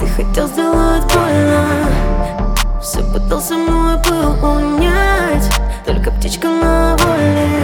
хотел сделать больно, все пытался мой пыл унять, только птичка на воле.